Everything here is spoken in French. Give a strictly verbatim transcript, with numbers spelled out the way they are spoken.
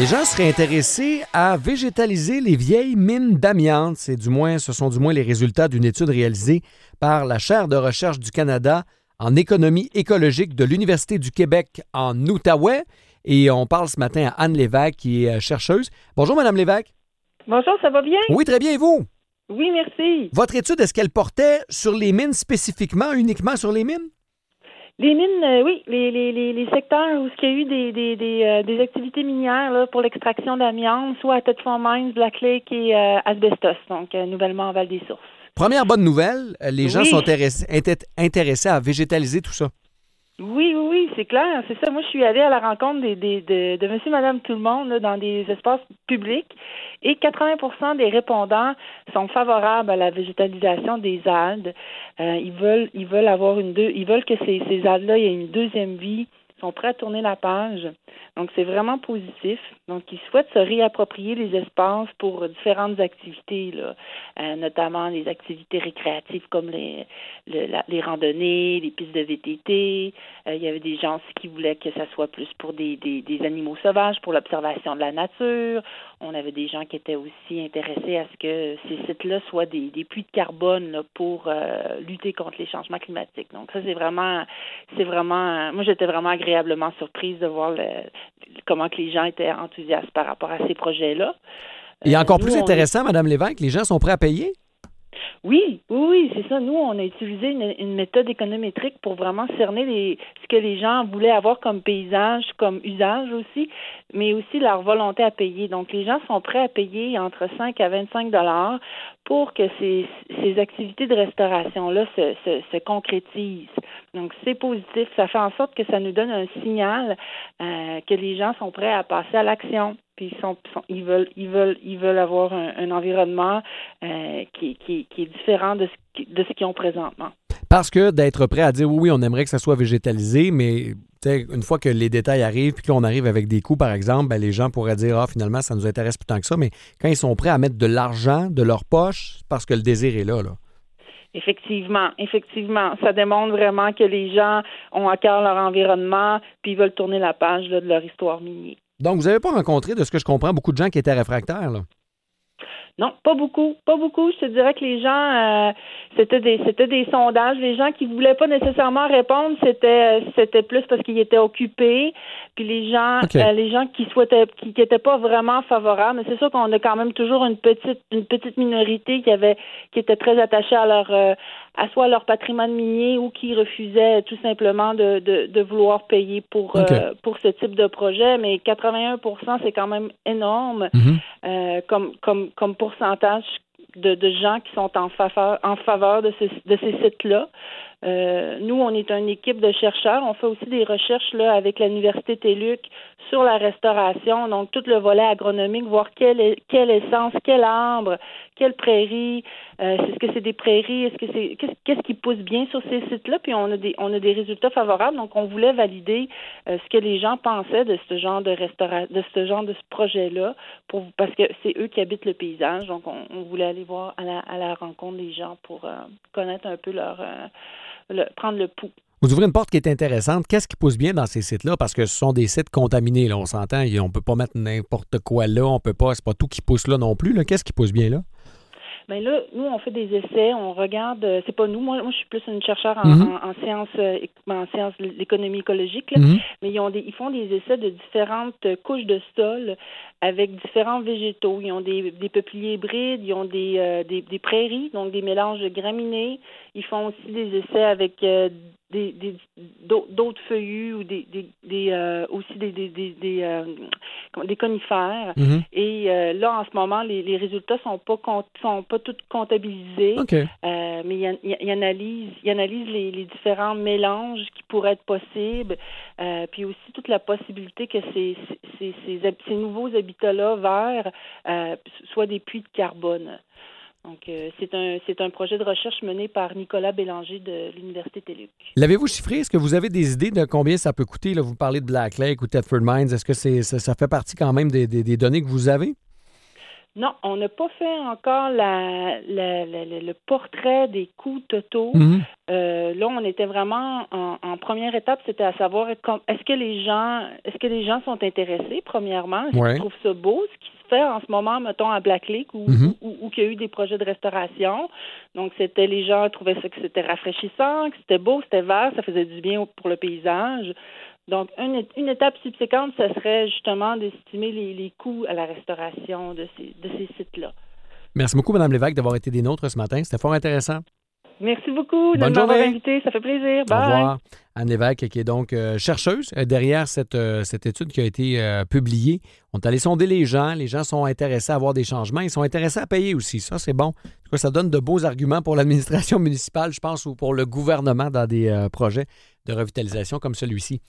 Les gens seraient intéressés à végétaliser les vieilles mines d'amiante. C'est du moins, ce sont du moins les résultats d'une étude réalisée par la chaire de recherche du Canada en économie écologique de l'Université du Québec en Outaouais. Et on parle ce matin à Anne Lévesque, qui est chercheuse. Bonjour, Mme Lévesque. Bonjour, ça va bien? Oui, très bien, et vous? Oui, merci. Votre étude, est-ce qu'elle portait sur les mines spécifiquement, uniquement sur les mines? Les mines, euh, oui, les, les, les, les secteurs où il y a eu des, des, des, euh, des activités minières là, pour l'extraction d'amiante, soit à Thetford Mines, Black Lake et euh, Asbestos, donc euh, nouvellement en Val-des-Sources. Première bonne nouvelle, les gens oui. sont intéressés, intéressés à végétaliser tout ça. Oui, oui, oui, c'est clair, c'est ça. Moi, je suis allée à la rencontre des, des, de, de monsieur, madame, tout le monde là, dans des espaces publics et quatre-vingts pour cent des répondants sont favorables à la végétalisation des algues. Euh, ils veulent ils veulent avoir une deux, ils veulent que ces, ces algues-là aient une deuxième vie, sont prêts à tourner la page. Donc, c'est vraiment positif. Donc, ils souhaitent se réapproprier les espaces pour différentes activités, là, euh, notamment les activités récréatives comme les, le, la, les randonnées, les pistes de V T T. Euh, il y avait des gens aussi qui voulaient que ça soit plus pour des, des, des animaux sauvages, pour l'observation de la nature. On avait des gens qui étaient aussi intéressés à ce que ces sites-là soient des, des puits de carbone là, pour euh, lutter contre les changements climatiques. Donc, ça, c'est vraiment, c'est vraiment, moi, j'étais vraiment agréablement surprise de voir le, comment que les gens étaient enthousiastes par rapport à ces projets-là. Et encore euh, plus nous, intéressant, Mme Lévesque, les gens sont prêts à payer? Oui, oui, oui, c'est ça. Nous, on a utilisé une, une méthode économétrique pour vraiment cerner les, ce que les gens voulaient avoir comme paysage, comme usage aussi, mais aussi leur volonté à payer. Donc, les gens sont prêts à payer entre cinq à vingt-cinq dollars pour que ces, ces activités de restauration-là se, se, se concrétisent. Donc, c'est positif. Ça fait en sorte que ça nous donne un signal euh, que les gens sont prêts à passer à l'action. Puis ils sont, sont ils veulent ils veulent ils veulent avoir un, un environnement euh, qui, qui, qui est différent de ce de ce qu'ils ont présentement. Parce que d'être prêt à dire oui, oui, on aimerait que ça soit végétalisé, mais une fois que les détails arrivent, puis qu'on arrive avec des coûts, par exemple, ben, les gens pourraient dire ah, finalement, ça nous intéresse plus tant que ça. Mais quand ils sont prêts à mettre de l'argent de leur poche, c'est parce que le désir est là, là. Effectivement, effectivement. Ça démontre vraiment que les gens ont à cœur leur environnement, puis ils veulent tourner la page là, de leur histoire minière. Donc, vous n'avez pas rencontré, de ce que je comprends, beaucoup de gens qui étaient réfractaires, là? Non, pas beaucoup, pas beaucoup. Je te dirais que les gens, euh, c'était des, c'était des sondages. Les gens qui voulaient pas nécessairement répondre, c'était, c'était plus parce qu'ils étaient occupés. Puis les gens, okay. euh, les gens qui souhaitaient, qui, qui étaient pas vraiment favorables. Mais c'est sûr qu'on a quand même toujours une petite, une petite minorité qui avait, qui était très attachée à leur, euh, à soit leur patrimoine minier ou qui refusait tout simplement de, de, de vouloir payer pour, okay. euh, pour ce type de projet. Mais quatre-vingt-un pour cent, c'est quand même énorme, mm-hmm. euh, comme, comme, comme pourcentage de, de gens qui sont en faveur, en faveur de, ce, de ces sites-là. Euh, nous, on est une équipe de chercheurs. On fait aussi des recherches là avec l'Université T E L U C sur la restauration, donc tout le volet agronomique, voir quelle, quelle essence, quel arbre, quelle prairie, euh, est-ce que c'est des prairies, est-ce que c'est qu'est-ce, qu'est-ce qui pousse bien sur ces sites-là, puis on a des on a des résultats favorables, donc on voulait valider euh, ce que les gens pensaient de ce genre de restaura- de ce genre de ce projet-là, pour parce que c'est eux qui habitent le paysage, donc on, on voulait aller voir à la, à la rencontre des gens pour euh, connaître un peu leur euh, le, prendre le pouls. Vous ouvrez une porte qui est intéressante. Qu'est-ce qui pousse bien dans ces sites-là? Parce que ce sont des sites contaminés, là, on s'entend. On ne peut pas mettre n'importe quoi là. On peut pas. C'est pas tout qui pousse là non plus. Là. Qu'est-ce qui pousse bien là? Bien là, nous, on fait des essais, on regarde, euh, c'est pas nous, moi, moi je suis plus une chercheure en, mm-hmm. en, en sciences euh, en sciences de l'économie écologique, là, mm-hmm. mais ils, ont des, ils font des essais de différentes couches de sol avec différents végétaux. Ils ont des, des peupliers hybrides, ils ont des, euh, des, des prairies, donc des mélanges de graminées. Ils font aussi des essais avec euh, des, des, d'autres feuillus ou des, des, des euh, aussi des, des, des, des, euh, des conifères. Mm-hmm. Et euh, là, en ce moment, les, les résultats sont pas compte, sont pas tous comptabilisés, okay. euh, mais il, il, il analyse, il analyse les, les différents mélanges qui pourraient être possibles, euh, puis aussi toute la possibilité que ces, ces, ces, ces nouveaux habitats-là verts euh, soient des puits de carbone. Donc, euh, c'est un c'est un projet de recherche mené par Nicolas Bélanger de l'Université T E L U C. L'avez-vous chiffré? Est-ce que vous avez des idées de combien ça peut coûter? Là, vous parlez de Black Lake ou Thetford Mines. Est-ce que c'est, ça, ça fait partie quand même des, des, des données que vous avez? Non, on n'a pas fait encore la, la, la- la- le portrait des coûts totaux. Mhm. Euh, là, on était vraiment en, en première étape, c'était à savoir est-ce que les gens, est-ce que les gens sont intéressés, premièrement, est-ce Ouais. qu'ils trouvent ça beau, ce qui se fait en ce moment, mettons à Black Lake, où, Mhm. où, où il y a eu des projets de restauration. Donc, c'était les gens trouvaient ça que c'était rafraîchissant, que c'était beau, c'était vert, ça faisait du bien pour le paysage. Donc, une, une étape subséquente, ce serait justement d'estimer les, les coûts à la restauration de ces, de ces sites-là. Merci beaucoup, Mme Lévesque, d'avoir été des nôtres ce matin. C'était fort intéressant. Merci beaucoup de Bonne m'avoir journée. invité. Ça fait plaisir. Au Bye. revoir. Anne Lévesque, qui est donc euh, chercheuse euh, derrière cette, euh, cette étude qui a été euh, publiée. On est allé sonder les gens. Les gens sont intéressés à avoir des changements. Ils sont intéressés à payer aussi. Ça, c'est bon. En tout cas, ça donne de beaux arguments pour l'administration municipale, je pense, ou pour le gouvernement dans des euh, projets de revitalisation comme celui-ci.